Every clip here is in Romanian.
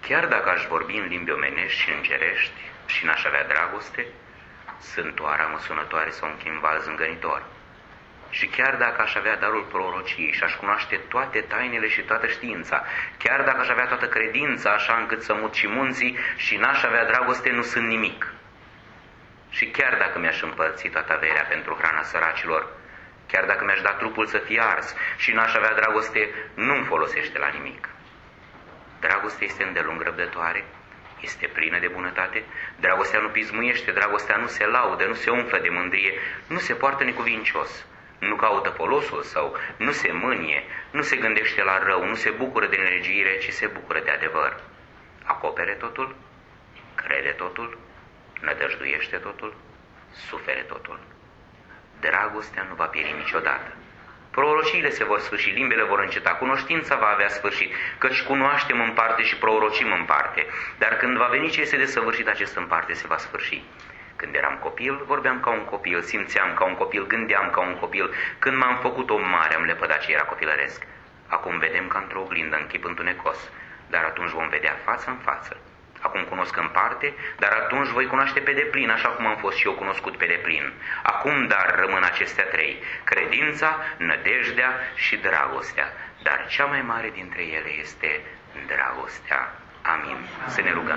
Chiar dacă aș vorbi în limbi omenești și îngerești și n-aș avea dragoste, sunt o aramă sunătoare sau un chimval zângănitor. Și chiar dacă aș avea darul prorociei și aș cunoaște toate tainele și toată știința, chiar dacă aș avea toată credința așa încât să mut și munții și n-aș avea dragoste, nu sunt nimic. Și chiar dacă mi-aș împărți toată averea pentru hrana săracilor, chiar dacă mi-aș da trupul să fie ars și n-aș avea dragoste, nu-mi folosește la nimic. Dragostea este îndelung răbdătoare, este plină de bunătate, dragostea nu pismuiește, dragostea nu se laudă, nu se umflă de mândrie, nu se poartă necuvincios, nu caută folosul său, nu se mânie, nu se gândește la rău, nu se bucură de nelegiuire, ci se bucură de adevăr. Acopere totul, crede totul, nădăjduiește totul, sufere totul. Dragostea nu va pieri niciodată. Prorociile se vor sfârși, limbile vor înceta, cunoștința va avea sfârșit, căci cunoaștem în parte și prorocim în parte. Dar când va veni ce este desăvârșit, acest în parte se va sfârși. Când eram copil, vorbeam ca un copil, simțeam ca un copil, gândeam ca un copil. Când m-am făcut om mare, am lepădat ce era copilăresc. Acum vedem ca într-o oglindă, în chip întunecos, dar atunci vom vedea față în față. Acum cunosc în parte, dar atunci voi cunoaște pe deplin, așa cum am fost și eu cunoscut pe deplin. Acum, dar, rămân acestea trei: credința, nădejdea și dragostea. Dar cea mai mare dintre ele este dragostea. Amin. Să ne rugăm.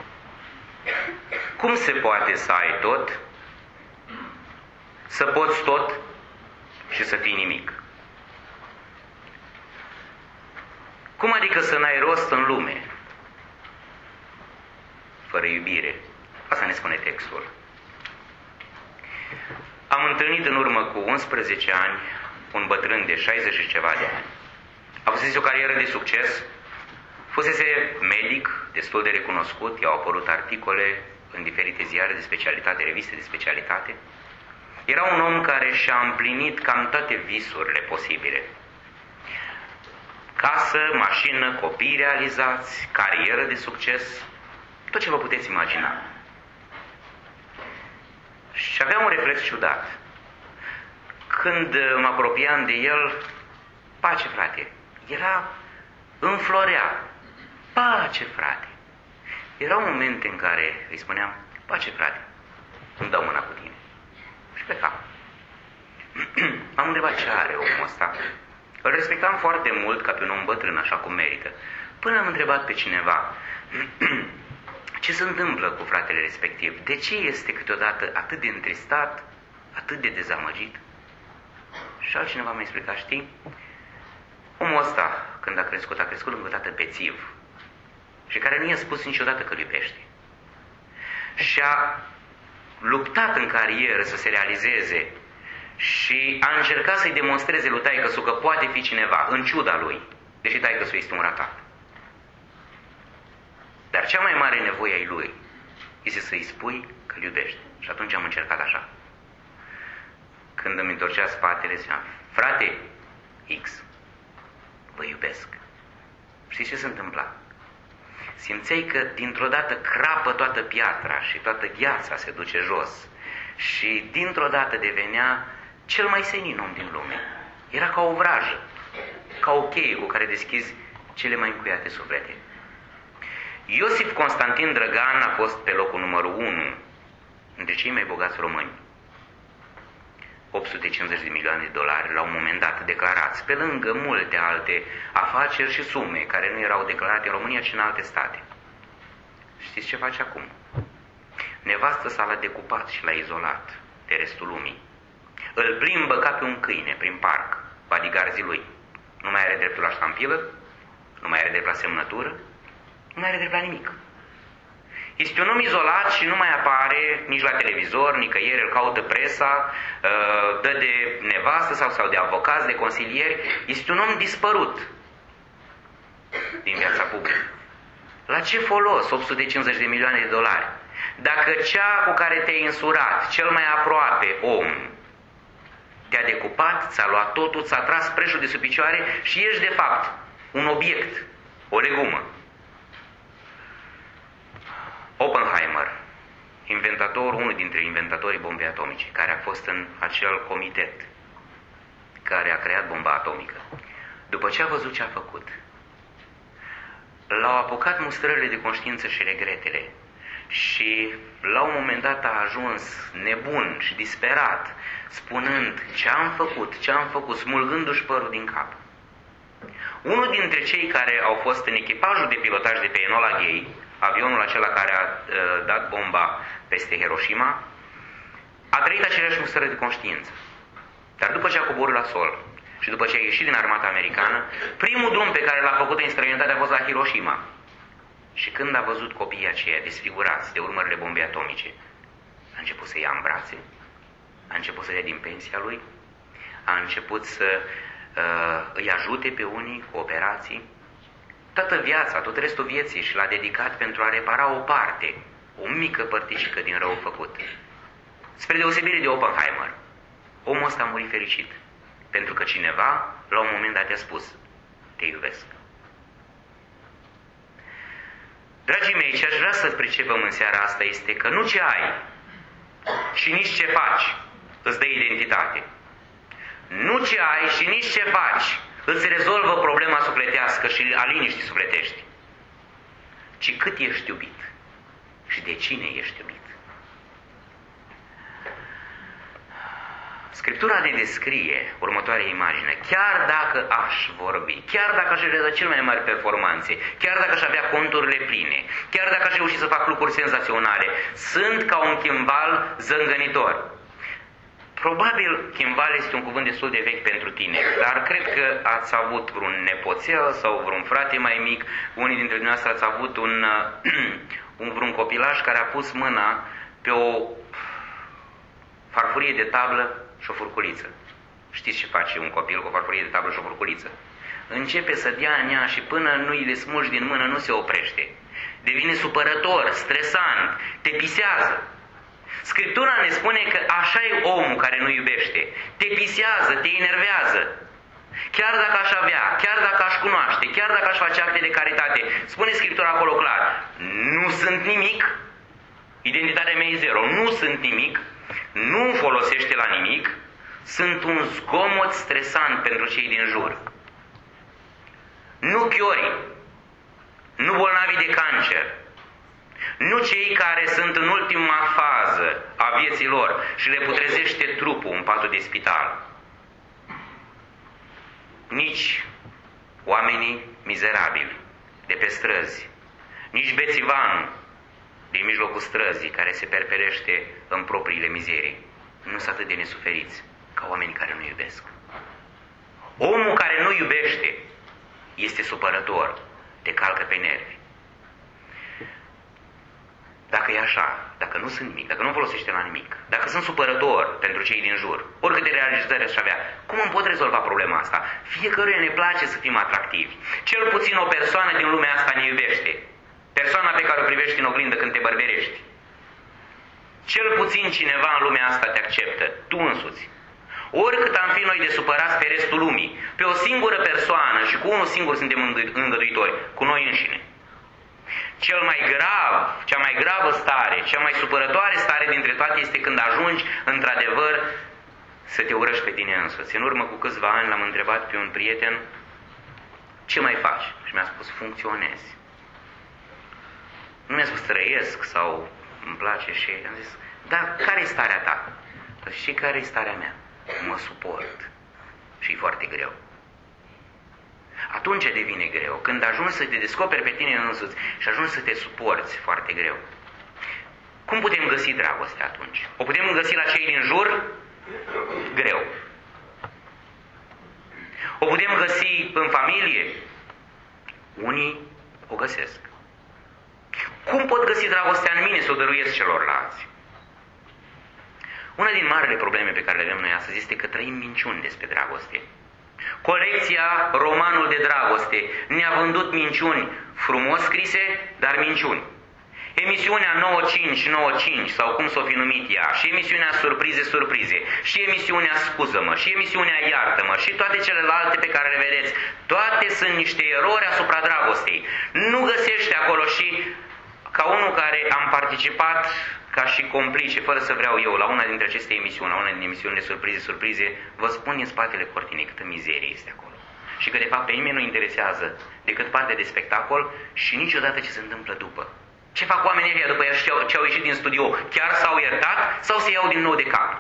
Cum se poate să ai tot, să poți tot și să fii nimic? Cum adică să n-ai rost în lume fără iubire? Asta ne spune textul. Am întâlnit în urmă cu 11 ani un bătrân de 60 și ceva de ani. A avut o carieră de succes, fusese medic, destul de recunoscut, i-au apărut articole în diferite ziare de specialitate, reviste de specialitate. Era un om care și-a împlinit cam toate visurile posibile. Casă, mașină, copii realizați, carieră de succes, tot ce vă puteți imagina. Și avea un reflex ciudat. Când mă apropiam de el, pace, frate. Înflorea. Pace, frate. Erau momente în care îi spuneam: pace, frate, îmi dau mâna cu tine. Și plecam. M-am întrebat ce are omul ăsta. Îl respectam foarte mult ca pe un om bătrân, așa cum merită. Până am întrebat pe cineva: ce se întâmplă cu fratele respectiv? De ce este câteodată atât de întristat, atât de dezamăgit? Și altcineva mi-a explicat: știi, omul ăsta, când a crescut lângă tată bețiv și care nu i-a spus niciodată că îl iubește. Și a luptat în carieră să se realizeze și a încercat să-i demonstreze lui taică-su că poate fi cineva, în ciuda lui, deși taică-su este un ratat. Dar cea mai mare nevoie a lui este să-i spui că îl iubești. Și atunci am încercat așa. Când îmi întorcea spatele, ziceam: frate X, vă iubesc. Știți ce se întâmpla? Simțeai că dintr-o dată crapă toată piatra și toată gheața se duce jos. Și dintr-o dată devenea cel mai senin om din lume. Era ca o vrajă, ca o cheie cu care deschizi cele mai încuiate suflete. Iosif Constantin Drăgan a fost pe locul numărul 1 între cei mai bogați români. 850 de milioane de dolari la un moment dat declarați, pe lângă multe alte afaceri și sume care nu erau declarate în România, ci în alte state. Știți ce face acum? Nevastă sa l-a decupat și l-a izolat de restul lumii. Îl plimbă ca pe un câine prin parc, bodyguards-ii lui. Nu mai are dreptul la ștampilă, nu mai are drept la semnătură, nu mai are drept la nimic. Este un om izolat și nu mai apare nici la televizor, nicăieri, îl caută presa, dă de nevastă sau de avocați, de consilieri. Este un om dispărut din viața publică. La ce folos 850 de milioane de dolari? Dacă cea cu care te-ai însurat, cel mai aproape om, te-a decupat, ți-a luat totul, ți-a tras preșul de sub picioare și ești de fapt un obiect, o legumă. Oppenheimer, unul dintre inventatorii bombei atomice, care a fost în acel comitet care a creat bomba atomică, după ce a văzut ce a făcut, l-au apucat mustrările de conștiință și regretele. Și la un moment dat a ajuns nebun și disperat, spunând ce am făcut, smulgându-și părul din cap. Unul dintre cei care au fost în echipajul de pilotaj de pe Enola Gay, avionul acela care a dat bomba peste Hiroshima, a trăit aceleași mustrări de conștiință. Dar după ce a coborât la sol și după ce a ieșit din armata americană, primul drum pe care l-a făcut în străinătate a fost la Hiroshima. Și când a văzut copiii aceia desfigurați de urmările bombei atomice, a început să ia în brațe, a început să ia din pensia lui, a început să îi ajute pe unii cu operații. Toată viața, tot restul vieții și l-a dedicat pentru a repara o parte, o mică părticică din rău făcut. Spre deosebire de Oppenheimer, omul ăsta a murit fericit, pentru că cineva, la un moment dat, i-a spus: te iubesc. Dragii mei, ce aș vrea să pricepem în seara asta este că nu ce ai și nici ce faci îți dă identitate. Nu ce ai și nici ce faci îți rezolvă problema sufletească și a liniștii sufletești, ci cât ești iubit și de cine ești iubit. Scriptura ne descrie următoarea imagine. Chiar dacă aș vorbi, chiar dacă aș realiza cel mai mari performanțe, chiar dacă aș avea conturile pline, chiar dacă aș reuși să fac lucruri senzaționale, sunt ca un chimbal zângănitor. Probabil chimbal este un cuvânt destul de vechi pentru tine, dar cred că ați avut vreun nepoțel sau vreun frate mai mic, unii dintre dumneavoastră ați avut vreun copilaj care a pus mâna pe o farfurie de tablă și o furculiță. Știți ce face un copil cu o farfurie de tablă și o furculiță? Începe să dea în ea și până nu îi le smulgi din mână nu se oprește. Devine supărător, stresant, te pisează. Scriptura ne spune că așa e omul care nu iubește. Te pisează, te enervează. Chiar dacă aș avea, chiar dacă aș cunoaște, chiar dacă aș face acte de caritate, spune Scriptura acolo clar: nu sunt nimic, identitatea mea e zero, nu sunt nimic, nu folosește la nimic, sunt un zgomot stresant pentru cei din jur. Nu chiorii, nu bolnavii de cancer, nu cei care sunt în ultima fază a vieții lor și le putrezește trupul în patul de spital, nici oamenii mizerabili de pe străzi, nici bețivanul din mijlocul străzii care se perperește în propriile mizerii, nu sunt atât de nesuferiți ca oamenii care nu iubesc. Omul care nu iubește este supărător, te calcă pe nervi. Dacă e așa, dacă nu sunt nimic, dacă nu folosește la nimic, dacă sunt supărător pentru cei din jur, oricâte realizări aș avea, cum îmi pot rezolva problema asta? Fiecăruia ne place să fim atractivi. Cel puțin o persoană din lumea asta ne iubește. Persoana pe care o privești în oglindă când te bărberești. Cel puțin cineva în lumea asta te acceptă, tu însuți. Oricât am fi noi de supărați pe restul lumii, pe o singură persoană și cu unul singur suntem îngăduitori, cu noi înșine. Cea mai gravă stare, cea mai supărătoare stare dintre toate este când ajungi, într-adevăr, să te urăști pe tine însuți. În urmă cu câțiva ani l-am întrebat pe un prieten: ce mai faci? Și mi-a spus: funcționez. Nu mi-a spus trăiesc sau îmi place și am zis: dar care e starea ta? Și care e starea mea? Mă suport. Și e foarte greu. Atunci devine greu, când ajungi să te descoperi pe tine însuți și ajungi să te suporți foarte greu. Cum putem găsi dragostea atunci? O putem găsi la cei din jur? Greu. O putem găsi în familie? Unii o găsesc. Cum pot găsi dragostea în mine să o dăruiesc celorlalți? Una din marile probleme pe care le avem noi astăzi este că trăim minciuni despre dragoste. Colecția Romanul de Dragoste ne-a vândut minciuni frumos scrise, dar minciuni. Emisiunea 9595 sau cum s-o fi numit ea, și emisiunea Surprize, și emisiunea Scuză-mă, și emisiunea Iartă-mă, și toate celelalte pe care le vedeți, toate sunt niște erori asupra dragostei. Nu găsești acolo, și ca unul care am participat ca și complice, fără să vreau eu, la una dintre aceste emisiuni, la una din emisiunile Surprize, vă spun din spatele cortinei câtă mizerie este acolo. și că de fapt pe nimeni nu interesează decât partea de spectacol și niciodată ce se întâmplă după. Ce fac oamenii ăia după ce au ieșit din studio? Chiar s-au iertat sau se iau din nou de cap?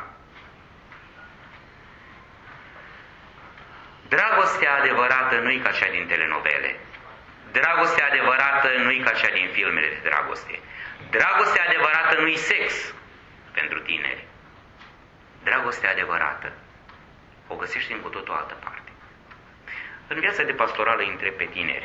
Dragostea adevărată nu-i ca cea din telenovele. Dragostea adevărată nu-i ca cea din filmele de dragoste. Dragostea adevărată nu-i sex pentru tineri. Dragostea adevărată o găsești în cu totul altă parte. În viața de pastorală întreb pe tineri,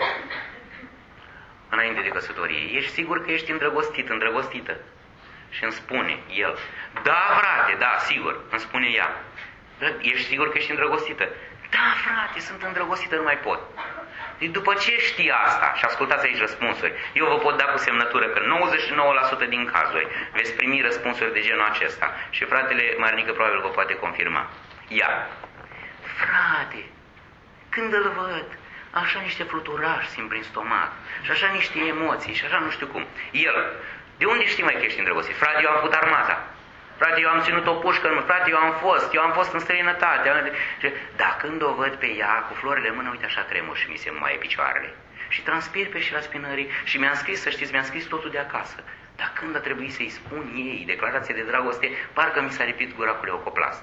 înainte de căsătorie, ești sigur că ești îndrăgostit, îndrăgostită? Și îmi spune el, da frate, da, sigur, îmi spune ea, ești sigur că ești îndrăgostită? Da frate, sunt îndrăgostită, nu mai pot. Deci după ce știi asta, și ascultați aici răspunsuri, eu vă pot da cu semnătură că 99% din cazuri veți primi răspunsuri de genul acesta. Și fratele Marnică probabil vă poate confirma. Ia, frate, când îl văd, așa niște fluturași simt prin stomac, și așa niște emoții, și așa nu știu cum. El, de unde știi mai că ești îndrăgostit? Frate, eu am făcut armata. Frate, eu am ținut o pușcă, nu, frate, eu am fost în străinătate. Dar când o văd pe ea, cu florile în mână, uite așa tremur și mi se moaie picioarele. Și transpir pe și la spinării și mi-am scris, să știți, mi-am scris totul de acasă. Dar când a trebuit să-i spun ei declarație de dragoste, parcă mi s-a lipit gura cu leucoplast.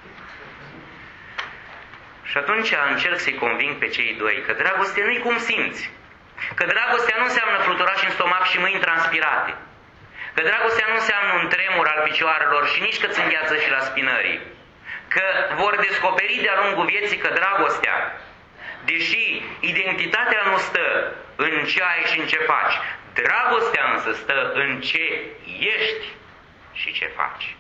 Și atunci încerc să-i conving pe cei doi că dragoste nu-i cum simți. Că dragostea nu înseamnă fluturași în stomac și mâini transpirate. Că dragostea nu înseamnă un tremur al picioarelor și nici că-ți îngheață și la spinării. Că vor descoperi de-a lungul vieții că dragostea, deși identitatea nu stă în ce ai și în ce faci, dragostea însă stă în ce ești și ce faci.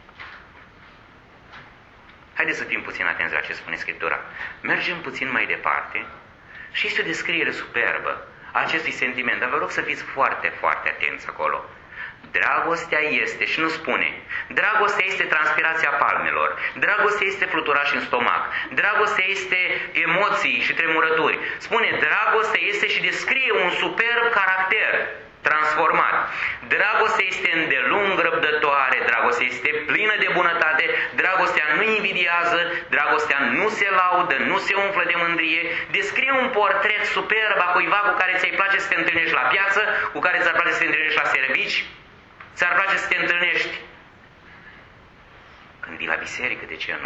Haideți să fim puțin atenți la ce spune Scriptura. Mergem puțin mai departe și este o descriere superbă a acestui sentiment, dar vă rog să fiți foarte, foarte atenți acolo. Dragostea este, și nu spune, dragostea este transpirația palmelor, dragostea este fluturaș în stomac, dragostea este emoții și tremurături. Spune, dragostea este și descrie un superb caracter transformat. Dragostea este îndelung răbdătoare, dragostea este plină de bunătate, dragostea nu invidiază, dragostea nu se laudă, nu se umflă de mândrie. Descrie un portret superb a cuiva cu care ți-ai place să te întâlnești la piață, cu care ți-ar place să te întâlnești la servici, ți-ar place să te întâlnești când vii la biserică, de ce nu?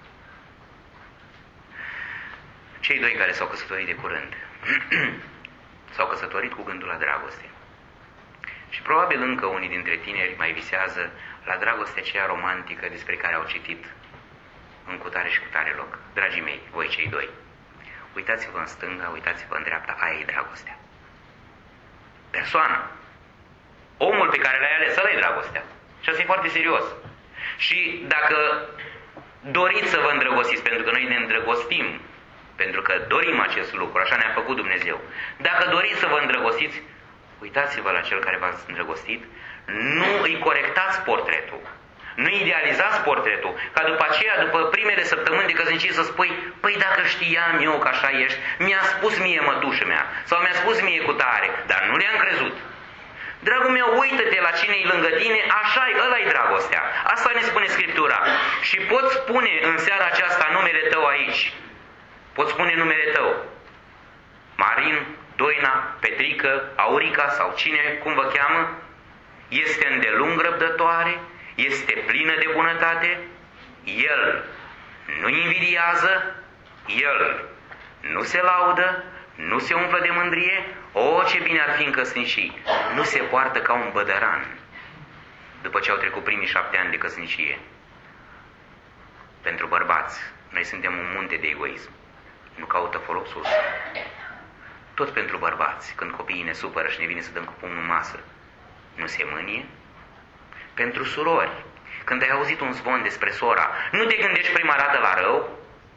Cei doi care s-au căsătorit de curând s-au căsătorit cu gândul la dragoste. Și probabil încă unii dintre tineri mai visează la dragostea aceea romantică despre care au citit în cutare și cutare loc. Dragii mei, voi cei doi, uitați-vă în stânga, uitați-vă în dreapta, aia e dragostea. Persoana, omul pe care l-ai ales, ăla e dragostea. Și asta e foarte serios. Și dacă doriți să vă îndrăgostiți, pentru că noi ne îndrăgostim, pentru că dorim acest lucru, așa ne-a făcut Dumnezeu. Dacă doriți să vă îndrăgostiți, uitați-vă la cel care v-a îndrăgostit, nu îi corectați portretul, nu idealizați portretul, ca după aceea, după primele săptămâni de căsnicie să spui, păi dacă știam eu că așa ești, mi-a spus mie mătușă mea, sau mi-a spus mie cu tare, dar nu le-am crezut. Dragul meu, uită-te la cine-i lângă tine, așa-i, ăla-i dragostea. Asta ne spune Scriptura. Și poți spune în seara aceasta numele tău aici. Poți spune numele tău. Marin, Doina, Petrică, Aurica sau cine, cum vă cheamă, este îndelung răbdătoare, este plină de bunătate, el nu invidiază, el nu se laudă, nu se umflă de mândrie, o, ce bine ar fi în căsnicii, nu se poartă ca un bădăran după ce au trecut primii 7 ani de căsnicie. Pentru bărbați, noi suntem un munte de egoism, nu caută folosul. Tot pentru bărbați, când copiii ne supără și ne vine să dăm cu pumnul în masă, nu se mânie. Pentru surori, când ai auzit un zvon despre sora, nu te gândești prima dată la rău,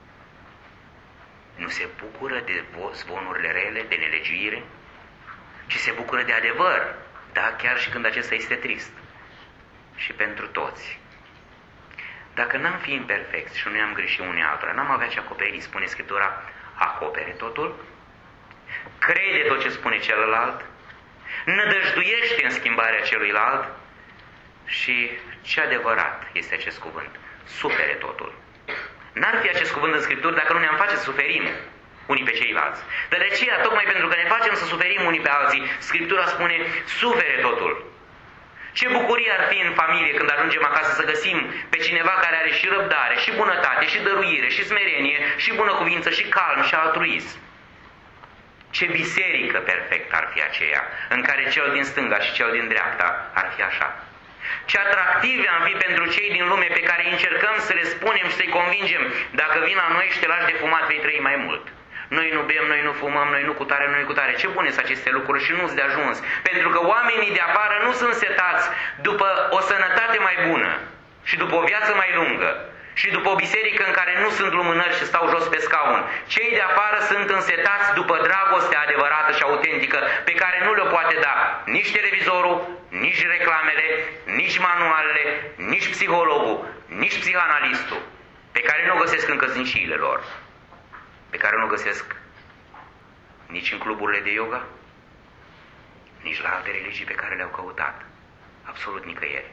nu se bucură de zvonurile rele, de nelegiuire, ci se bucură de adevăr, da, chiar și când acesta este trist. Și pentru toți. Dacă n-am fi imperfecți și nu ne-am greșit unii altora, n-am avea ce acoperi, spune Scriptura, acopere totul, crede tot ce spune celălalt, nădăjduiește în schimbarea celuilalt și ce adevărat este acest cuvânt, sufere totul. N-ar fi acest cuvânt în Scripturi dacă nu ne-am face să suferim. unii pe ceilalți. Dar de aceea, tocmai pentru că ne facem să suferim unii pe alții, Scriptura spune, sufere totul. Ce bucurie ar fi în familie când ajungem acasă să găsim pe cineva care are și răbdare, și bunătate, și dăruire, și smerenie, și bunăcuvință, și calm, și altruism. Ce biserică perfectă ar fi aceea, în care cel din stânga și cel din dreapta ar fi așa. Ce atractive am fi pentru cei din lume pe care încercăm să le spunem și să-i convingem, dacă vin la noi și te lași de fumat, vei trăi mai mult. Noi nu bem, noi nu fumăm, noi nu cutare, noi cutare. Ce bune sunt aceste lucruri și nu-s de ajuns. Pentru că oamenii de afară nu sunt setați după o sănătate mai bună și după o viață mai lungă și după o biserică în care nu sunt lumânări și stau jos pe scaun. Cei de afară sunt însetați după dragostea adevărată și autentică pe care nu le poate da nici televizorul, nici reclamele, nici manualele, nici psihologul, nici psihanalistul, pe care nu o găsesc în căsniciile lor, pe care nu o găsesc nici în cluburile de yoga, nici la alte religii pe care le-au căutat. Absolut nicăieri.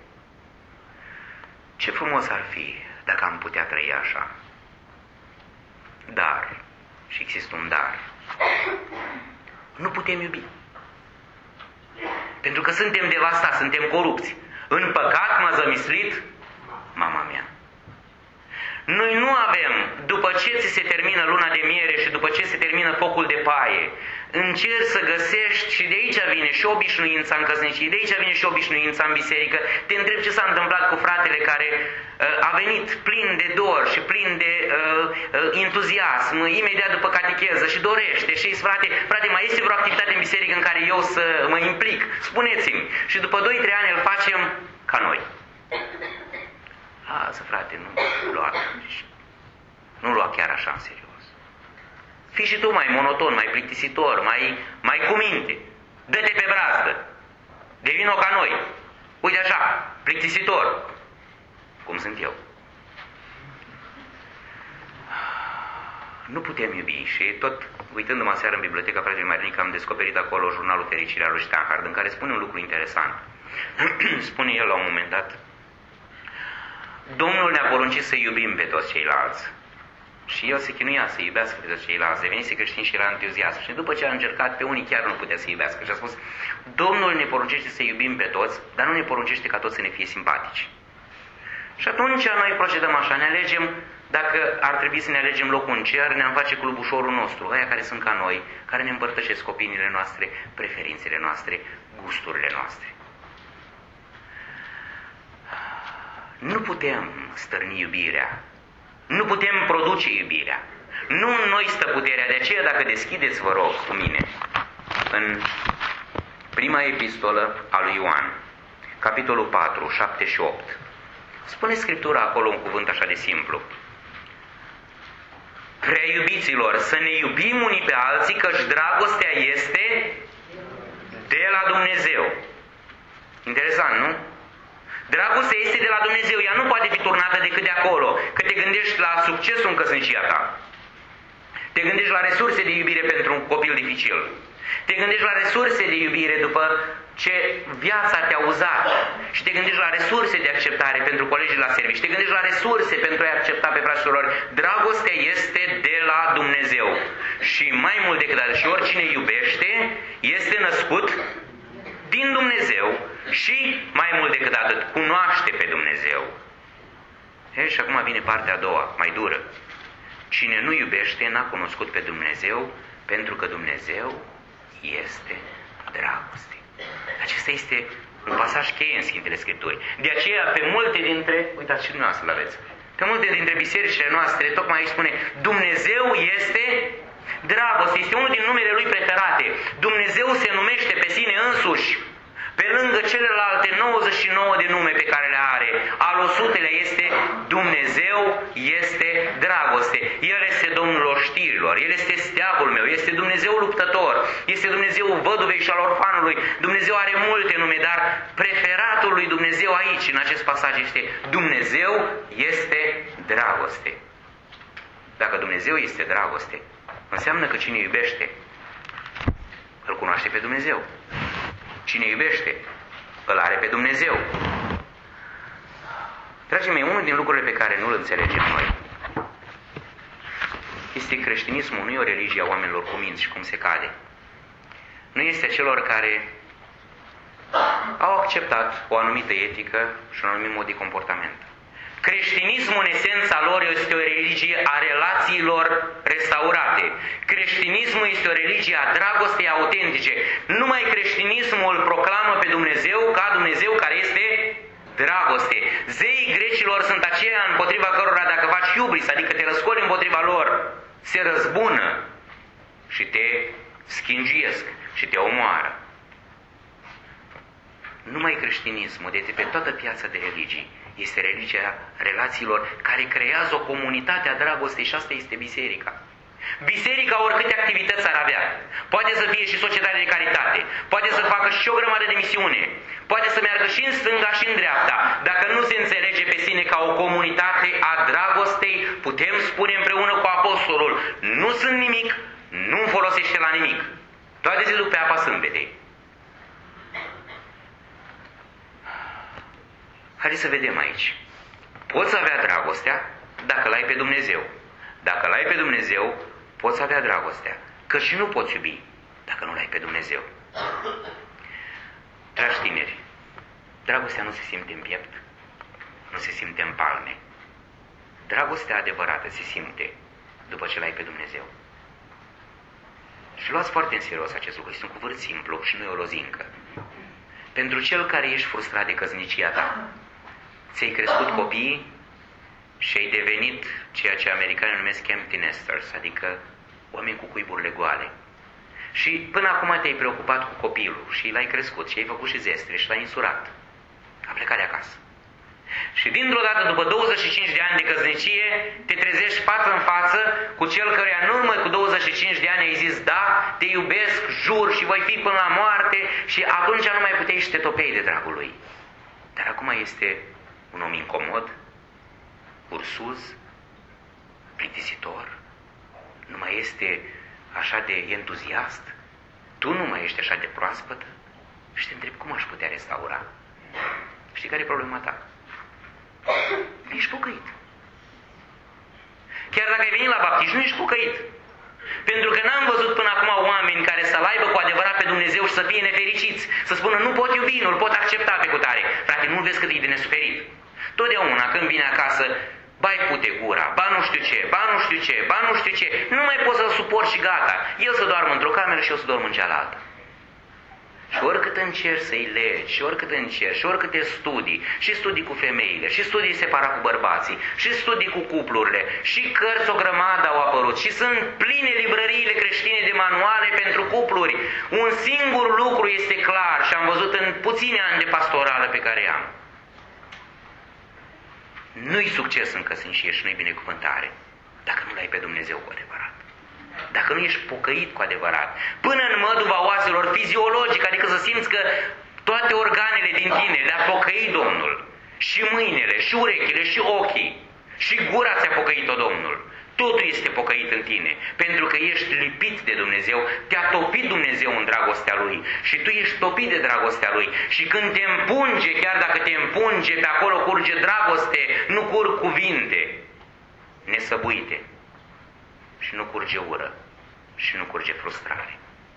Ce frumos ar fi dacă am putea trăi așa. Dar, și există un dar, nu putem iubi. Pentru că suntem devastați, suntem corupți. În păcat m-a zămislit mama mea. Noi nu avem, după ce ți se termină luna de miere și după ce se termină focul de paie, încerci să găsești, și de aici vine și obișnuința în căsnicie, de aici vine și obișnuința în biserică, te întrebi ce s-a întâmplat cu fratele care a venit plin de dor și plin de entuziasm, imediat după catecheză și dorește și îți frate, mai este vreo activitate în biserică în care eu să mă implic? Spuneți-mi. Și după 2-3 ani îl facem ca noi. Lasă, frate, nu lua chiar așa în serios. Fii și tu mai monoton, mai plictisitor, mai cu minte. Dă-te pe brazdă. Devino ca noi. Uite așa, plictisitor. Cum sunt eu. Nu putem iubi și tot uitându-mă aseară în biblioteca Fratelui Marinic am descoperit acolo jurnalul Fericirea lui Steinhardt, în care spune un lucru interesant. Spune el la un moment dat: Domnul ne-a poruncit să iubim pe toți ceilalți. Și el se chinuia să iubească pe toți ceilalți. Devenise creștin și era entuziast. Și după ce a încercat, pe unii chiar nu putea să iubească. Și a spus: Domnul ne poruncește să iubim pe toți, dar nu ne poruncește ca toți să ne fie simpatici. Și atunci noi procedăm așa, ne alegem, dacă ar trebui să ne alegem locul în cer, ne-am face clubușorul nostru, aia care sunt ca noi, care ne împărtășesc opiniile noastre, preferințele noastre, gusturile noastre. Nu putem stârni iubirea, nu putem produce iubirea. Nu în noi stă puterea, de aceea dacă deschideți, vă rog, cu mine, în prima epistolă a lui Ioan, capitolul 4, 7 și 8, spune Scriptura acolo un cuvânt așa de simplu: Prea iubiților, să ne iubim unii pe alții, căci dragostea este de la Dumnezeu. Interesant, nu? Dragostea este de la Dumnezeu, ea nu poate fi turnată decât de acolo, că te gândești la succesul în căsnicia ta. Te gândești la resurse de iubire pentru un copil dificil. Te gândești la resurse de iubire după ce viața te-a uzat. Și te gândești la resurse de acceptare pentru colegii la serviciu. Te gândești la resurse pentru a-i accepta pe frații lor. Dragostea este de la Dumnezeu. Și mai mult decât atât, și oricine iubește este născut din Dumnezeu și mai mult decât atât, cunoaște pe Dumnezeu. Și acum vine partea a doua, mai dură. Cine nu iubește n-a cunoscut pe Dumnezeu, pentru că Dumnezeu este dragoste. Acesta este un pasaj cheie în Sfintele Scripturi. De aceea, pe multe dintre, uitați și dumneavoastră la aveți, pe multe dintre bisericile noastre, tocmai aici spune, Dumnezeu este dragoste. Este unul din numele Lui preferate. Dumnezeu se numește pe sine însuși, pe lângă celelalte 99 de nume pe care le are, al 100-lea este Dumnezeu este dragoste. El este Domnul oștirilor, El este steagul meu, este Dumnezeu luptător, este Dumnezeu văduvei și al orfanului. Dumnezeu are multe nume, dar preferatul lui Dumnezeu aici, în acest pasaj, este Dumnezeu este dragoste. Dacă Dumnezeu este dragoste, înseamnă că cine iubește îl cunoaște pe Dumnezeu. Cine iubește, îl are pe Dumnezeu. Dragii mei, unul din lucrurile pe care nu îl înțelegem noi creștinismul, nu e o religie a oamenilor cu minți și cum se cade. Nu este a celor care au acceptat o anumită etică și un anumit mod de comportament. Creștinismul, în esența lor, este o religie a relațiilor restaurate. Creștinismul este o religie a dragostei autentice. Numai creștinismul proclamă pe Dumnezeu ca Dumnezeu care este dragoste. Zeii grecilor sunt aceia împotriva cărora dacă faci hubris, adică te răscoli împotriva lor, se răzbună și te schingiesc și te omoară. Numai creștinismul, de pe toată piața de religii, este religia relațiilor care creează o comunitate a dragostei și asta este biserica. Biserica, oricâte activități ar avea, poate să fie și societate de caritate, poate să facă și o grămadă de misiune, poate să meargă și în stânga și în dreapta. Dacă nu se înțelege pe sine ca o comunitate a dragostei, putem spune împreună cu apostolul: nu sunt nimic, nu-mi folosește la nimic. Toate se duc pe apa sâmbetei. Haideți să vedem aici. Poți avea dragostea dacă l-ai pe Dumnezeu. Dacă l-ai pe Dumnezeu, poți avea dragostea. Că și nu poți iubi dacă nu l-ai pe Dumnezeu. Dragi tineri, dragostea nu se simte în piept, nu se simte în palme. Dragostea adevărată se simte după ce l-ai pe Dumnezeu. Și luați foarte în serios acest lucru. Este un cuvânt simplu și nu e o lozincă. Pentru cel care ești frustrat de căsnicia ta, ți-ai crescut copiii și ai devenit ceea ce americanii numesc empty nesters, adică oameni cu cuiburile goale. Și până acum te-ai preocupat cu copilul și l-ai crescut și ai făcut și zestre și l-ai însurat. A plecat de acasă. Și dintr-o dată, după 25 de ani de căsnicie, te trezești față în față cu cel căruia în urmă cu 25 de ani ai zis: da, te iubesc, jur și voi fi până la moarte, și atunci nu mai puteai și te topeai de dragul lui. Dar acum este un om incomod, ursuz, plictisitor, nu mai este așa de entuziast, tu nu mai ești așa de proaspătă și te întrebi: cum aș putea restaura? Știi care e problema ta? Nu ești pocăit. Chiar dacă ai venit la baptiști, nu ești pocăit. Pentru că n-am văzut până acum oameni care să-L aibă cu adevărat pe Dumnezeu și să fie nefericiți. Să spună: nu pot iubi, nu-L pot accepta pe cutare. Frate, nu vezi cât e de nesuferit? Totdeauna când vine acasă, bai pute gura, ba nu știu ce, ba nu știu ce, ba nu știu ce. Nu mai poți să-l suport și gata. El să doarmă într-o cameră și eu să dorm în cealaltă. Și oricât încerci să-i legi, și oricât încerci, și oricâte studii, și studii cu femeile, și studii separat cu bărbații, și studii cu cuplurile, și cărți o grămadă au apărut, și sunt pline librăriile creștine de manuale pentru cupluri. Un singur lucru este clar și am văzut în puține ani de pastorală pe care am. Nu-i succes în căsnicie și nu-i binecuvântare dacă nu l-ai pe Dumnezeu cu adevărat. Dacă nu ești pocăit cu adevărat, până în măduva oaselor fiziologic, adică să simți că toate organele din tine le-a pocăit Domnul, și mâinile, și urechile, și ochii, și gura ți-a pocăit-o Domnul. Totul este pocăit în tine, pentru că ești lipit de Dumnezeu, te-a topit Dumnezeu în dragostea Lui și tu ești topit de dragostea Lui. Și când te împunge, chiar dacă te împunge, pe acolo curge dragoste, nu curg cuvinte nesăbuite. Și nu curge ură și nu curge frustrare.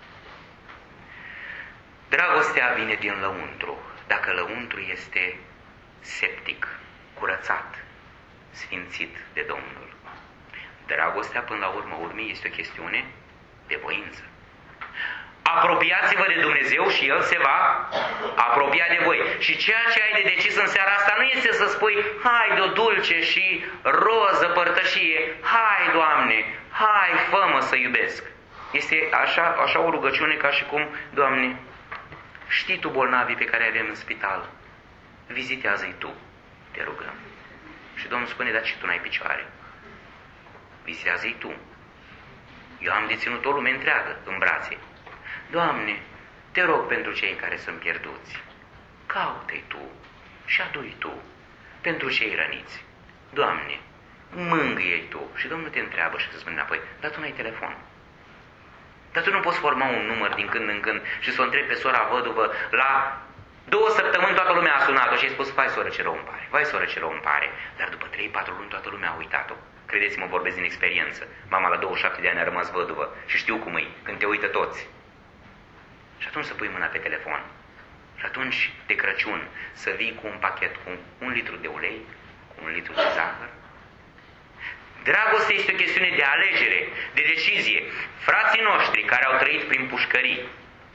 Dragostea vine din lăuntru. Dacă lăuntru este septic, curățat, sfințit de Domnul. Dragostea, până la urmă urmei, este o chestiune de voință. Apropiați-vă de Dumnezeu și El se va apropia de voi. Și ceea ce ai de decis în seara asta nu este să spui: hai de o dulce și roză părtășie, hai, Doamne, hai, fă-mă să iubesc. Este așa o rugăciune ca și cum: Doamne, știi Tu bolnavii pe care avem în spital, vizitează-i Tu, te rugăm. Și Domnul spune: dar și Tu n-ai picioare, vizitează-i Tu. Eu am deținut o lume întreagă în brațe. Doamne, te rog pentru cei care sunt pierduți, caută-i Tu și adu-i Tu pentru cei răniți. Doamne, mângâie-i Tu. Și Domnul te întreabă și îți spune înapoi: dar tu n-ai telefon. Dar tu nu poți forma un număr din când în când și să o întrebi pe sora văduvă: la 2 săptămâni toată lumea a sunat-o și ai spus: vai, soră, ce rău îmi pare, vai, soră, ce rău îmi pare. Dar după 3-4 luni toată lumea a uitat-o. Credeți-mă, vorbesc din experiență. Mama la 27 de ani a rămas văduvă și știu cum e, când te uită toți. Și atunci să pui mâna pe telefon. Și atunci, de Crăciun, să vii cu un pachet cu 1 litru de ulei, cu 1 litru de zahăr. Dragostea este o chestiune de alegere, de decizie. Frații noștri care au trăit prin pușcării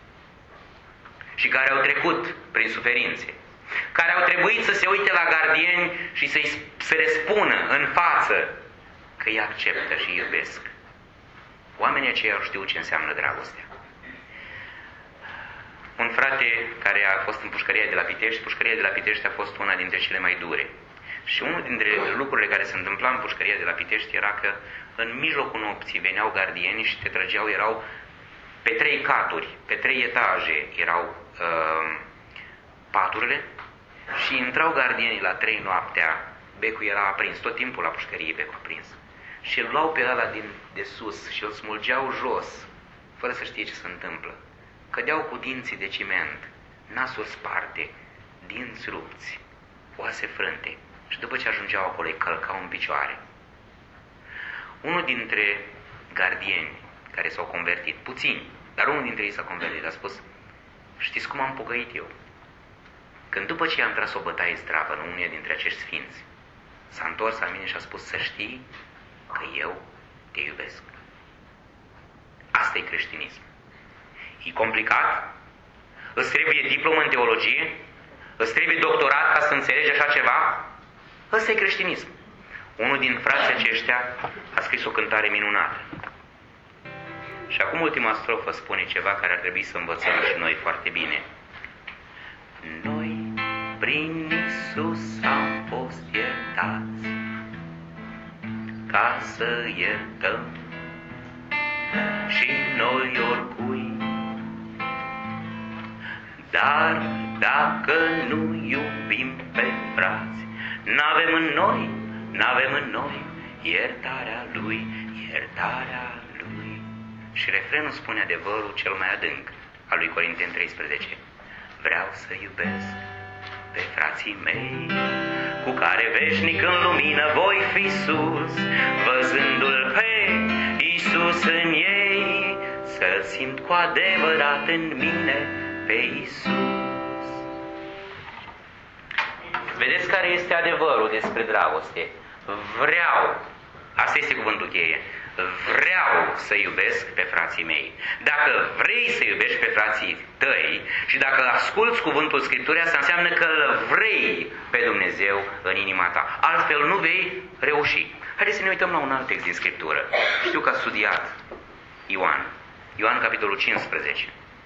și care au trecut prin suferințe, care au trebuit să se uite la gardieni și să le spună în față că îi acceptă și îi iubesc. Oamenii aceia au știut ce înseamnă dragostea. Un frate care a fost în pușcăria de la Pitești, pușcăria de la Pitești a fost una dintre cele mai dure. Și unul dintre lucrurile care se întâmpla în pușcăria de la Pitești era că în mijlocul nopții veneau gardieni și te trăgeau, erau pe 3 caturi, pe 3 etaje erau paturile și intrau gardienii la 3 noaptea, becul era aprins, tot timpul la pușcărie becul aprins. Și îl luau pe ăla de sus și îl smulgeau jos, fără să știe ce se întâmplă. Cădeau cu dinții de ciment, nasuri sparte, dinți rupți, oase frânte. Și după ce ajungeau acolo, îi călcau în picioare. Unul dintre gardieni care s-au convertit, puțini, dar unul dintre ei s-a convertit, a spus: știți cum am pocăit eu? Când după ce i-am tras o bătaie zdravă în unuia dintre acești sfinți, s-a întors la mine și a spus: să știi că eu te iubesc. Asta e creștinism. E complicat? Îți trebuie diplomă în teologie? Îți trebuie doctorat ca să înțelegi așa ceva? Ăsta e creștinism. Unul din frații aceștia a scris o cântare minunată. Și acum ultima strofă spune ceva care ar trebui să învățăm și noi foarte bine. Noi prin Iisus am fost iertați ca să iertăm și noi oricui. Dar dacă nu iubim pe frați, n-avem în noi iertarea Lui, iertarea Lui. Și refrenul spune adevărul cel mai adânc al lui Corinteni 13. Vreau să iubesc pe frații mei, cu care veșnic în lumină voi fi sus, văzându-L pe Iisus în ei, să simt cu adevărat în mine pe Iisus. Vedeți care este adevărul despre dragoste? Vreau, asta este cuvântul cheie, vreau să iubesc pe frații mei. Dacă vrei să iubești pe frații tăi și dacă asculți cuvântul Scripturii, asta înseamnă că îl vrei pe Dumnezeu în inima ta. Altfel nu vei reuși. Haideți să ne uităm la un alt text din Scriptură. Știu că a studiat Ioan capitolul 15.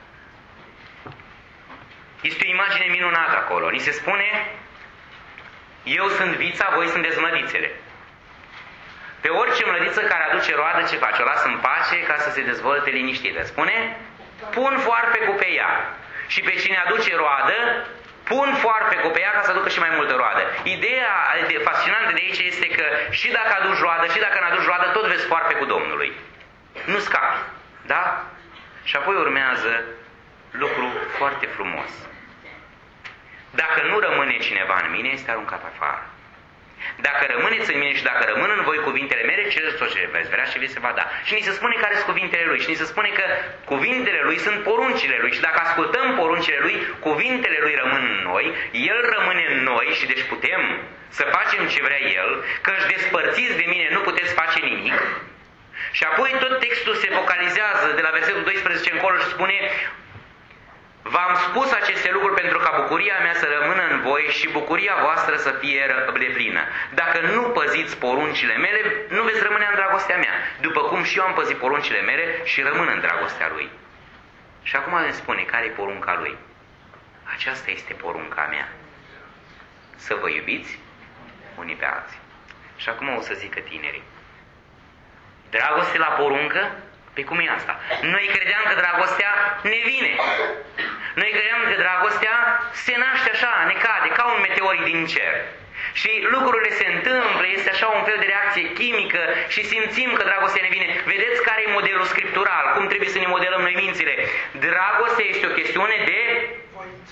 Este o imagine minunată acolo. Ni se spune: eu sunt vița, voi sunteți mlădițele. Pe orice mlădiță care aduce roadă, ce face? O lasă în pace ca să se dezvolte liniștită. Spune: pun foarfecul pe ea. Și pe cine aduce roadă, pun foarfecul pe ea ca să aducă și mai multă roadă. Ideea fascinantă de aici este că și dacă aduci roadă, și dacă nu aduci roadă, tot vezi foarfecul Domnului. Nu scapi. Da? Și apoi urmează lucru foarte frumos. Dacă nu rămâne cineva în mine, este aruncat afară. Dacă rămâneți în mine și dacă rămân în voi cuvintele mele, cereți tot ce veți vrea și vi se va da. Și ni se spune care sunt cuvintele Lui. Și ni se spune că cuvintele Lui sunt poruncile Lui. Și dacă ascultăm poruncile Lui, cuvintele Lui rămân în noi, El rămâne în noi și deci putem să facem ce vrea El, că își despărțiți de mine nu puteți face nimic. Și apoi tot textul se focalizează de la versetul 12 încolo și spune: v-am spus aceste lucruri pentru ca bucuria mea să rămână în voi și bucuria voastră să fie deplină. Dacă nu păziți poruncile mele, nu veți rămâne în dragostea mea, după cum și eu am păzit poruncile mele și rămân în dragostea Lui. Și acum ne spune care e porunca Lui. Aceasta este porunca mea: să vă iubiți unii pe alții. Și acum o să zică tinerii: dragoste la poruncă? Pe cum e asta? Noi credeam că dragostea ne vine. Noi credeam că dragostea se naște așa, ne cade, ca un meteorit din cer. Și lucrurile se întâmplă, este așa un fel de reacție chimică și simțim că dragostea ne vine. Vedeți care e modelul scriptural? Cum trebuie să ne modelăm noi mințile? Dragostea este o chestiune de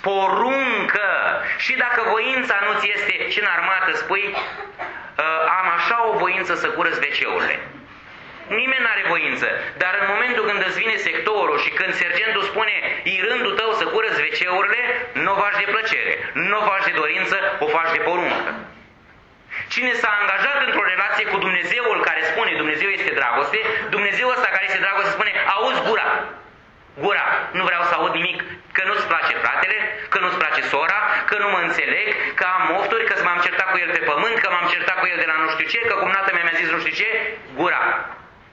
poruncă. Și dacă voința nu ți este, și în armată spui: am așa o voință să curăț WC-urile. Nimeni n-are voință, dar în momentul când îți vine sectorul și când sergentul spune e rândul tău să curăți WC-urile, nu o faci de plăcere, nu o faci de dorință, o faci de poruncă. Cine s-a angajat într-o relație cu Dumnezeul care spune Dumnezeu este dragoste, Dumnezeul ăsta care este dragoste spune auzi gura. Gura, nu vreau să aud nimic, că nu-ți place fratele, că nu-ți place sora, că nu mă înțeleg, că am mofturi, că m-am certat cu el pe pământ, că m-am certat cu el de la nu știu ce, că cumnata mea mi-a zis nu știu ce. Gura.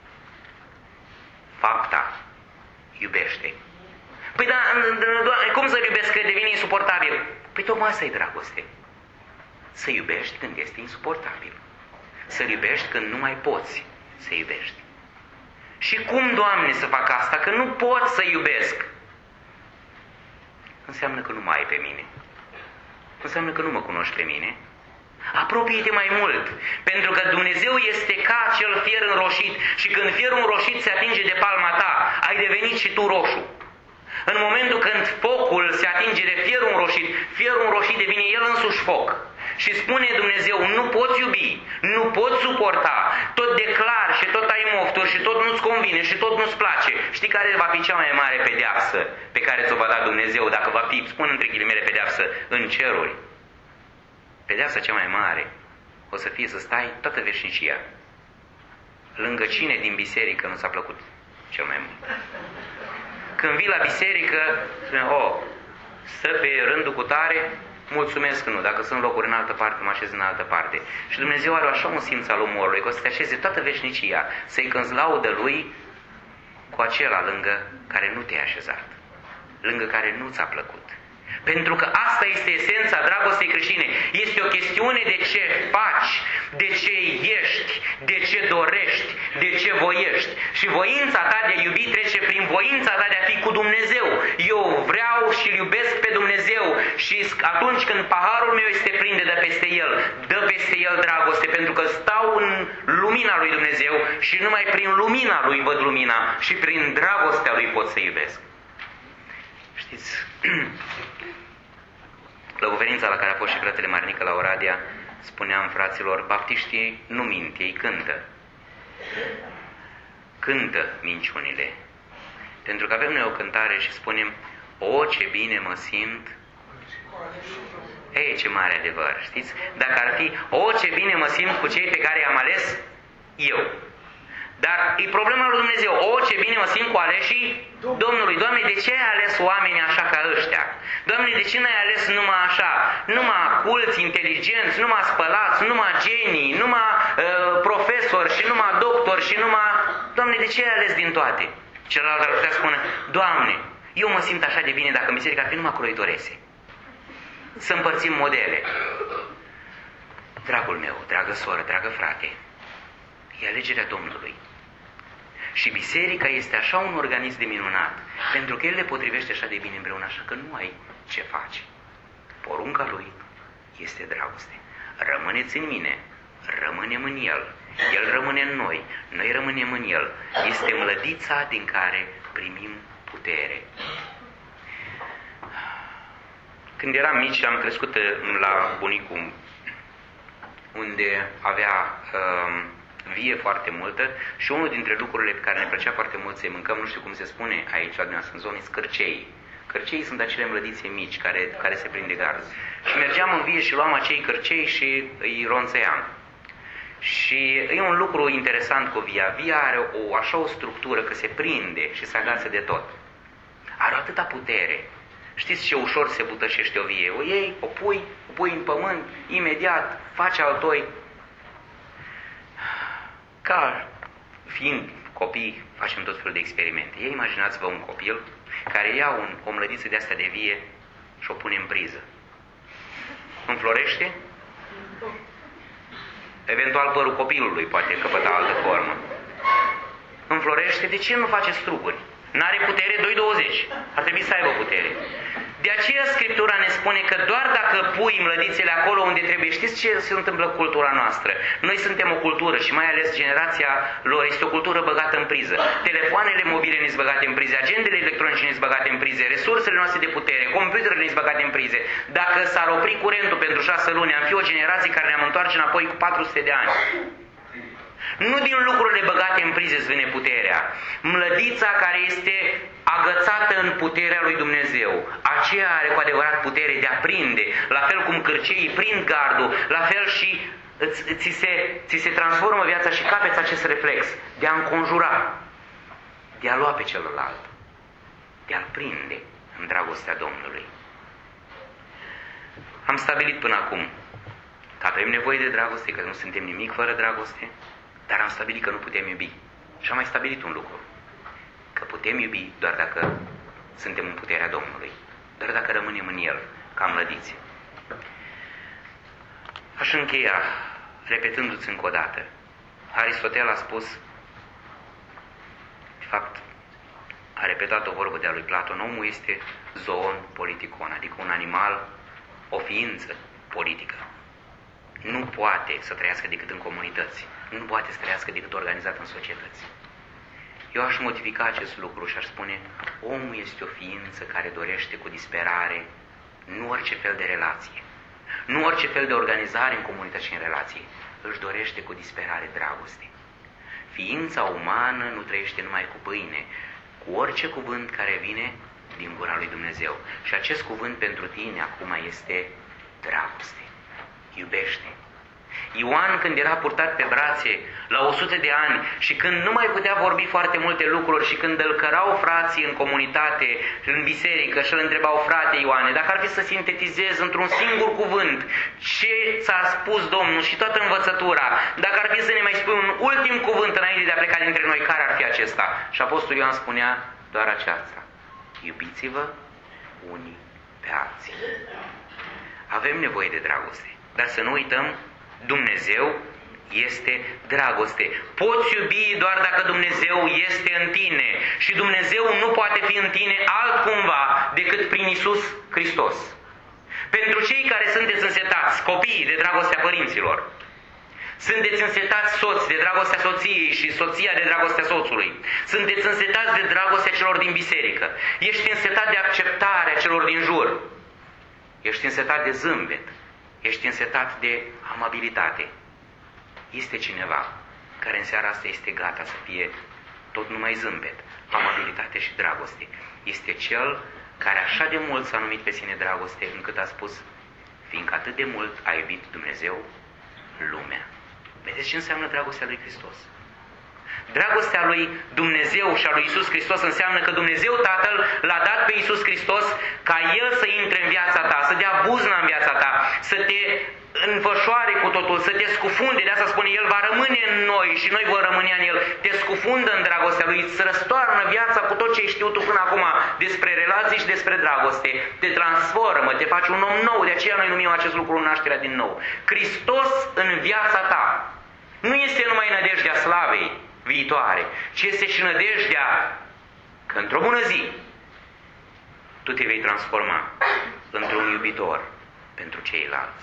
Fapta iubește. Păi da, cum să iubesc că devine insuportabil? Păi tocmai asta e dragoste. Să iubești când este insuportabil. Să iubești când nu mai poți să iubești. Și cum, Doamne, să fac asta? Că nu pot să iubesc. Înseamnă că nu mai ai pe mine. Înseamnă că nu mă cunoști pe mine. Apropie-te mai mult. Pentru că Dumnezeu este ca acel fier înroșit. Și când fierul înroșit se atinge de palma ta, ai devenit și tu roșu. În momentul când focul se atinge de fierul înroșit devine el însuși foc. Și spune Dumnezeu, nu poți iubi, nu poți suporta, tot declar și tot ai mofturi și tot nu-ți convine și tot nu-ți place. Știi care va fi cea mai mare pedeapsă pe care ți-o va da Dumnezeu, dacă va fi, spun între ghilimele pedeapsă, în ceruri? Pedeapsa cea mai mare o să fie să stai toată veșnicia. Lângă cine din biserică nu s-a plăcut cel mai mult? Când vii la biserică, stă pe rândul cu tare, mulțumesc că nu, dacă sunt locuri în altă parte, mă așez în altă parte. Și Dumnezeu are așa un simț al umorului, că o să te așeze toată veșnicia, să-i cânți laudă Lui cu acela lângă care nu te-ai așezat, lângă care nu ți-a plăcut. Pentru că asta este esența dragostei creștine. Este o chestiune de ce faci, de ce ești, de ce dorești, de ce voiești. Și voința ta de a iubi trece prin voința ta de a fi cu Dumnezeu. Eu vreau și-L iubesc pe Dumnezeu și atunci când paharul meu este plin de dă peste el, dă peste el dragoste, pentru că stau în lumina lui Dumnezeu și numai prin lumina lui văd lumina și prin dragostea lui pot să iubesc. Știți, la conferința la care a fost și fratele Marnică la Oradea, spuneam fraților, baptiștii nu mint, ei cântă. Cântă minciunile. Pentru că avem noi o cântare și spunem, o, ce bine mă simt. Ei, ce mare adevăr, știți? Dacă ar fi, o, ce bine mă simt cu cei pe care i-am ales eu. Dar e problema lui Dumnezeu. O, ce bine mă simt cu aleșii Domnului. Doamne, de ce ai ales oameni așa ca ăștia? Doamne, de ce n-ai ales numai așa? Numai culți, inteligenți, numai spălați, numai genii, numai profesori și numai doctori și numai... Doamne, de ce ai ales din toate? Celălalt ar putea spune, Doamne, eu mă simt așa de bine dacă în biserică ar fi numai croitorese. Să împărțim modele. Dragul meu, dragă soră, dragă frate, e alegerea Domnului. Și biserica este așa un organism de minunat, pentru că El le potrivește așa de bine împreună, așa că nu ai ce face. Porunca Lui este dragoste. Rămâneți în mine, rămânem în El, El rămâne în noi, noi rămânem în El. Este mlădița din care primim putere. Când eram mici, am crescut la bunicul, unde avea vie foarte multă și unul dintre lucrurile pe care ne plăcea foarte mult să-i mâncăm, nu știu cum se spune aici la dumneavoastră în zonă, scârcei. Cărcei sunt acele mlădițe mici care se prind de gard. Și mergeam în vie și luam acei cărcei și îi ronțăiam. Și e un lucru interesant cu via. Via are așa o structură că se prinde și se agață de tot. Are atâta putere. Știți ce ușor se butășește o vie? O iei, o pui în pământ, imediat, faci altoi. Ca fiind copii, facem tot felul de experimente. Ei, imaginați-vă un copil care ia o mlădiță de asta de vie și o pune în priză. Înflorește? Eventual părul copilului poate căpăta altă formă. Înflorește? De ce nu face struguri? N-are putere? 2,20. Ar trebui să aibă putere. De aceea Scriptura ne spune că doar dacă pui mlădițele acolo unde trebuie, știți ce se întâmplă cu cultura noastră? Noi suntem o cultură și mai ales generația lor este o cultură băgată în priză. Telefoanele mobile ne-s băgate în prize, agendele electronice ne-s băgate în prize, resursele noastre de putere, computerele ne-s băgate în prize. Dacă s-ar opri curentul pentru 6 luni, am fi o generație care ne-am întoarce înapoi cu 400 de ani. Nu din lucrurile băgate în prize vine puterea. Mlădița care este agățată în puterea lui Dumnezeu, aceea are cu adevărat putere de a prinde, la fel cum cârceii prind gardul, la fel și ți se transformă viața și capeți acest reflex de a înconjura, de a lua pe celălalt, de a-l prinde în dragostea Domnului. Am stabilit până acum că avem nevoie de dragoste, că nu suntem nimic fără dragoste, dar am stabilit că nu putem iubi. Și am mai stabilit un lucru, că putem iubi doar dacă suntem în puterea Domnului, doar dacă rămânem în El, ca mlădiți. Aș încheia, repetându-ți încă o dată. Aristotel a spus, de fapt, a repetat o vorbă de-a lui Platon, omul este zoon politikon, adică un animal, o ființă politică. Nu poate să trăiască decât în comunități. Nu poate să trăiască decât organizat în societăți. Eu aș modifica acest lucru și aș spune, omul este o ființă care dorește cu disperare nu orice fel de relație, nu orice fel de organizare în comunități și în relații, își dorește cu disperare dragoste. Ființa umană nu trăiește numai cu pâine, cu orice cuvânt care vine din gura lui Dumnezeu. Și acest cuvânt pentru tine acum este dragoste. Iubește. Ioan, când era purtat pe brațe la 100 de ani și când nu mai putea vorbi foarte multe lucruri și când îl cărau frații în comunitate, în biserică și îl întrebau, frate Ioane, dacă ar fi să sintetizezi într-un singur cuvânt ce ți-a spus Domnul și toată învățătura, dacă ar fi să ne mai spui un ultim cuvânt înainte de a pleca dintre noi, care ar fi acesta? Și Apostolul Ioan spunea doar aceasta: iubiți-vă unii pe alții. Avem nevoie de dragoste, dar să nu uităm, Dumnezeu este dragoste. Poți iubi doar dacă Dumnezeu este în tine și Dumnezeu nu poate fi în tine altcumva decât prin Iisus Hristos. Pentru cei care sunteți însetați, copiii, de dragostea părinților, sunteți însetați soți de dragostea soției și soția de dragostea soțului, sunteți însetați de dragostea celor din biserică, ești însetat de acceptarea celor din jur, ești însetat de zâmbet, ești însetat de amabilitate. Este cineva care în seara asta este gata să fie tot numai zâmbet, amabilitate și dragoste. Este cel care așa de mult s-a numit pe sine dragoste, încât a spus, fiindcă atât de mult a iubit Dumnezeu lumea. Vedeți ce înseamnă dragostea lui Hristos? Dragostea lui Dumnezeu și a lui Iisus Hristos înseamnă că Dumnezeu Tatăl l-a dat pe Iisus Hristos ca El să intre în viața ta, să dea buzna în viața ta, să te înfășoare cu totul, să te scufunde. De asta spune, El va rămâne în noi și noi vom rămâne în El. Te scufundă în dragostea Lui, îți răstoarnă viața cu tot ce ai știut tu până acum despre relații și despre dragoste. Te transformă, te faci un om nou. De aceea noi numim acest lucru nașterea din nou. Hristos în viața ta nu este numai nădejdea slavei viitoare, ci este și nădejdea că într-o bună zi tu te vei transforma într-un iubitor pentru ceilalți.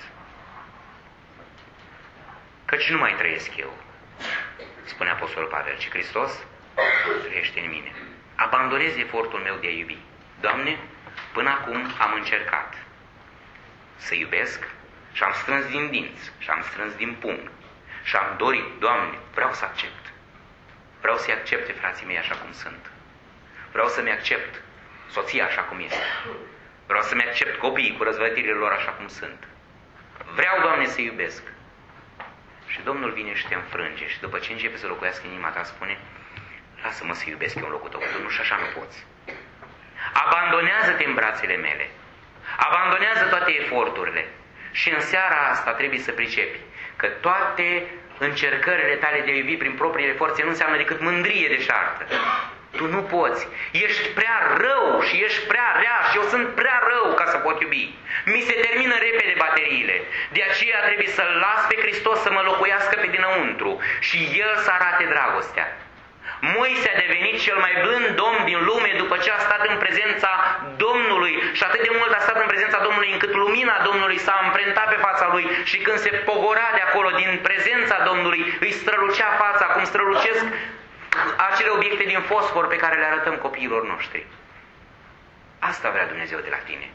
Căci nu mai trăiesc eu, spune Apostolul Pavel, ci Hristos trăiește în mine. Abandonez efortul meu de a iubi. Doamne, până acum am încercat să iubesc și am strâns din dinți și am strâns din pumn și am dorit, Doamne, vreau să accept. Vreau să-i accepte frații mei așa cum sunt. Vreau să-mi accept soția așa cum este. Vreau să-mi accept copiii cu răzvătirile lor așa cum sunt. Vreau, Doamne, să iubesc. Și Domnul vine și te înfrânge și după ce începe să locuiască în inima ta, spune, lasă-mă să iubesc eu în locul tău, că tu nu și așa nu poți. Abandonează-te în brațele mele. Abandonează toate eforturile. Și în seara asta trebuie să pricepi că toate încercările tale de a iubi prin propriile forțe nu înseamnă decât mândrie deșartă. Tu nu poți. Ești prea rău și ești prea rea și eu sunt prea rău ca să pot iubi. Mi se termină repede bateriile. De aceea trebuie să-L las pe Hristos să mă locuiască pe dinăuntru și El să arate dragostea. Moise a devenit cel mai blând domn din lume după ce a stat în prezența Domnului și atât de mult a stat în prezența Domnului încât lumina Domnului s-a amprentat pe fața lui și când se pogora de acolo din prezența Domnului îi strălucea fața cum strălucesc acele obiecte din fosfor pe care le arătăm copiilor noștri. Asta vrea Dumnezeu de la tine.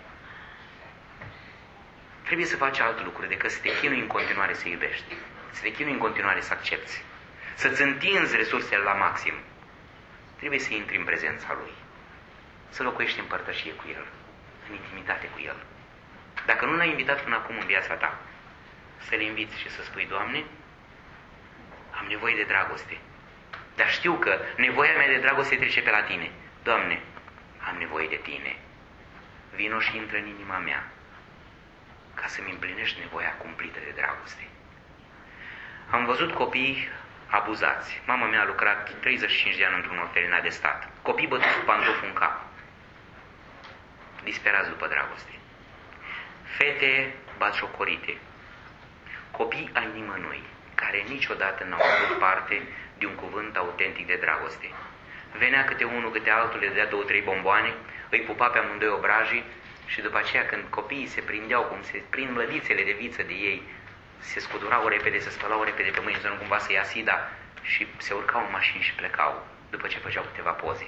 Trebuie să faci alt lucru decât să te chinui în continuare să iubești, să te chinui în continuare să accepți, să-ți întinzi resursele la maxim. Trebuie să intri în prezența Lui, să locuiești în părtășie cu El, în intimitate cu El. Dacă nu l-ai invitat până acum în viața ta, să-L inviți și să spui: Doamne, am nevoie de dragoste, dar știu că nevoia mea de dragoste trece pe la Tine. Doamne, am nevoie de Tine. Vino și intră în inima mea ca să-mi împlinești nevoia cumplită de dragoste. Am văzut copii abuzați. Mama mea a lucrat 35 de ani într-un orfelinat de stat. Copii bătuți cu pantofi în cap. Disperați după dragoste. Fete batjocorite. Copii ai nimănui care niciodată n-au avut parte de un cuvânt autentic de dragoste. Venea câte unul, câte altul, le dădea 2-3 bomboane, îi pupa pe amândoi obrajii și după aceea când copiii se prindeau, cum se prind mlădițele de viță de ei, se scudurau repede, se spălau repede pe mâini, să nu cumva să ia sida și se urcau în mașini și plecau după ce făceau câteva poze.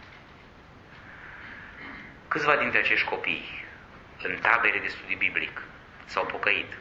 Câțiva dintre acești copii în tabere de studiu biblic s-au pocăit.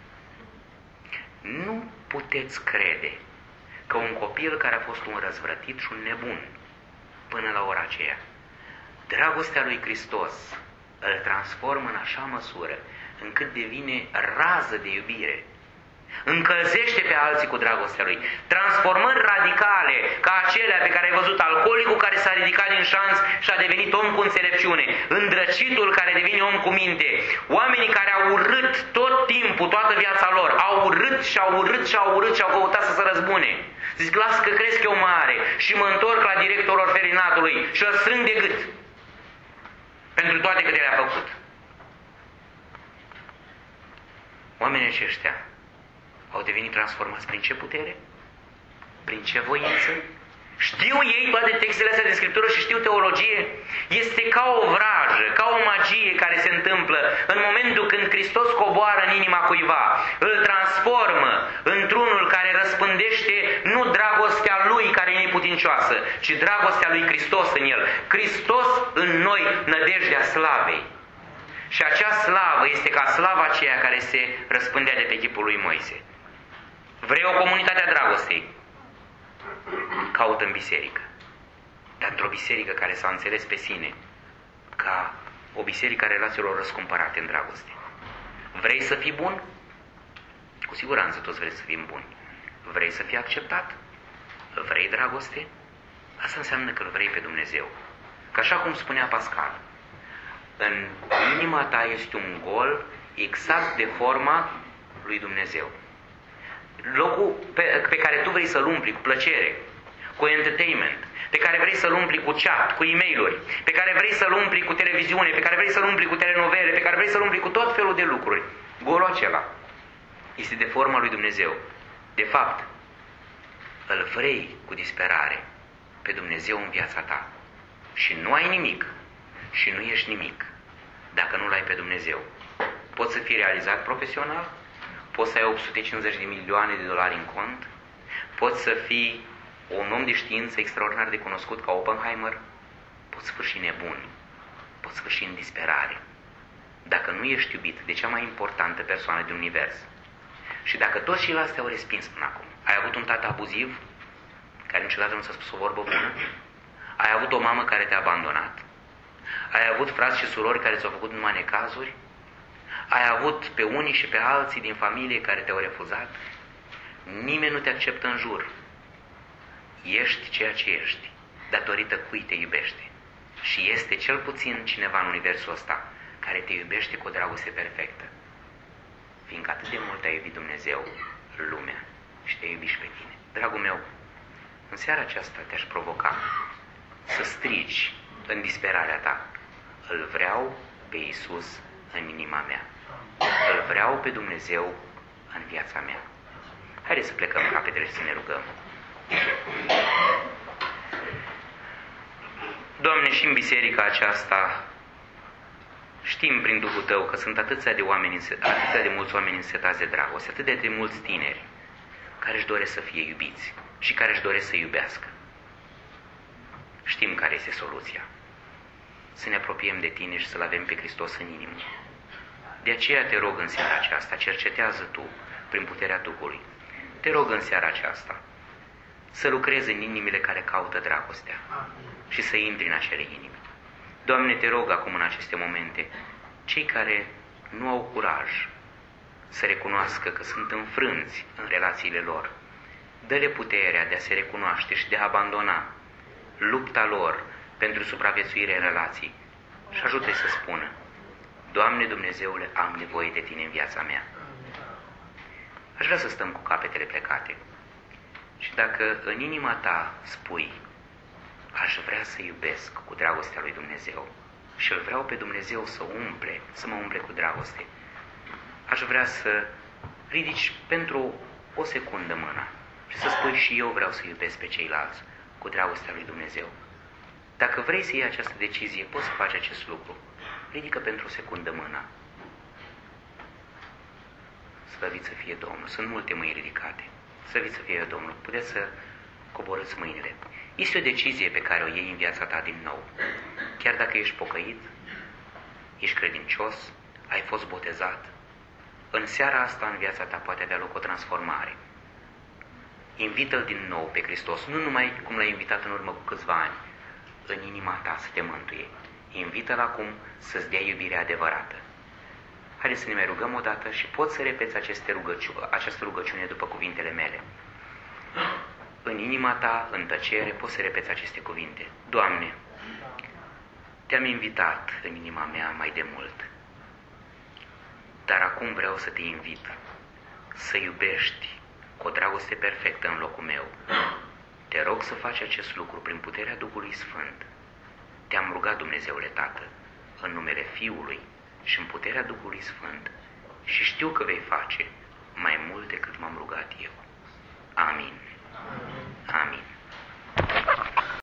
Nu puteți crede că un copil care a fost un răzvrătit și un nebun până la ora aceea, dragostea lui Hristos îl transformă în așa măsură încât devine rază de iubire. Încălzește pe alții cu dragostea lui. Transformări radicale ca acelea pe care ai văzut alcoolicul care s-a ridicat din șanț și a devenit om cu înțelepciune, îndrăcitul care devine om cu minte, oamenii care au urât tot timpul, toată viața lor, au urât și au urât și au urât și au căutat să se răzbune. Zic: las că cresc eu mare și mă întorc la directorul orfelinatului și îl strâng de gât pentru toate câte le-a făcut. Oamenii aceștia au devenit transformați prin ce putere? Prin ce voință? Știu ei toate textele astea de Scriptură și știu teologie? Este ca o vrajă, ca o magie care se întâmplă în momentul când Hristos coboară în inima cuiva, îl transformă într-unul care răspândește nu dragostea Lui care e neputincioasă, ci dragostea lui Hristos în el. Hristos în noi, nădejdea slavei. Și acea slavă este ca slava aceea care se răspândea de pe chipul lui Moise. Vrei o comunitate a dragostei? Caută în biserică. Dar într-o biserică care s-a înțeles pe sine ca o biserică a relațiilor răscumpărate în dragoste. Vrei să fii bun? Cu siguranță toți vrei să fim buni. Vrei să fii acceptat? Vrei dragoste? Asta înseamnă că îl vrei pe Dumnezeu. Că așa cum spunea Pascal, în inima ta este un gol exact de forma lui Dumnezeu. Locul pe care tu vrei să-l umpli cu plăcere, cu entertainment, pe care vrei să-l umpli cu chat, cu e-mail-uri, pe care vrei să-l umpli cu televiziune, pe care vrei să-l umpli cu telenovele, pe care vrei să-l umpli cu tot felul de lucruri, golul acela este de forma lui Dumnezeu. De fapt, îl vrei cu disperare pe Dumnezeu în viața ta. Și nu ai nimic și nu ești nimic dacă nu-L ai pe Dumnezeu. Poți să fii realizat profesional, poți să ai 850 de milioane de dolari în cont, poți să fii un om de știință extraordinar de cunoscut ca Oppenheimer, poți sfârși nebun, poți sfârși în disperare. Dacă nu ești iubit de cea mai importantă persoană din univers și dacă toți ceilalți te-au respins până acum, ai avut un tată abuziv care niciodată nu ți-a spus o vorbă bună, ai avut o mamă care te-a abandonat, ai avut frați și surori care ți-au făcut numai necazuri, ai avut pe unii și pe alții din familie care te-au refuzat, nimeni nu te acceptă în jur. Ești ceea ce ești, datorită cui te iubește. Și este cel puțin cineva în universul ăsta care te iubește cu o dragoste perfectă. Fiindcă atât de mult a iubit Dumnezeu lumea și te iubi și pe tine. Dragul meu, în seara aceasta te-aș provoca să strigi în disperarea ta: îl vreau pe Iisus în inima mea. Îl vreau pe Dumnezeu în viața mea. Haideți să plecăm capetele și să ne rugăm. Doamne, și în biserica aceasta știm prin Duhul Tău că sunt atâția de mulți oameni însetați de dragoste, atât de mulți tineri care își doresc să fie iubiți și care își doresc să iubească. Știm care este soluția. Să ne apropiem de Tine și să-L avem pe Hristos în inimă. De aceea te rog în seara aceasta, cercetează Tu prin puterea Duhului. Te rog în seara aceasta să lucrezi în inimile care caută dragostea și să intri în acele inimi. Doamne, te rog acum în aceste momente, cei care nu au curaj să recunoască că sunt înfrânți în relațiile lor, dă-le puterea de a se recunoaște și de a abandona lupta lor pentru supraviețuire în relații și ajută-i să spună: Doamne Dumnezeule, am nevoie de Tine în viața mea. Aș vrea să stăm cu capetele plecate și dacă în inima ta spui: aș vrea să iubesc cu dragostea lui Dumnezeu și îl vreau pe Dumnezeu să mă umple cu dragoste, aș vrea să ridici pentru o secundă mâna și să spui: și eu vreau să iubesc pe ceilalți cu dragostea lui Dumnezeu. Dacă vrei să iei această decizie, poți să faci acest lucru. Ridică pentru o secundă mâna. Slăvit să fie Domnul. Sunt multe mâini ridicate. Slăvit să fie Domnul. Puteți să coborâți mâinile. Este o decizie pe care o iei în viața ta din nou. Chiar dacă ești pocăit, ești credincios, ai fost botezat, în seara asta în viața ta poate avea loc o transformare. Invită-L din nou pe Hristos, nu numai cum L-ai invitat în urmă cu câțiva ani, în inima ta să te mântuie. Invită-L acum să-ți dea iubirea adevărată. Haideți să ne mai rugăm o dată și poți să repeți această rugăciune după cuvintele mele. În inima ta, în tăcere, poți să repeți aceste cuvinte. Doamne, te-am invitat în inima mea mai de mult, dar acum vreau să te invit să iubești cu o dragoste perfectă în locul meu. Te rog să faci acest lucru prin puterea Duhului Sfânt. Te-am rugat, Dumnezeule Tată, în numele Fiului și în puterea Duhului Sfânt, și știu că vei face mai mult decât m-am rugat eu. Amin. Amin.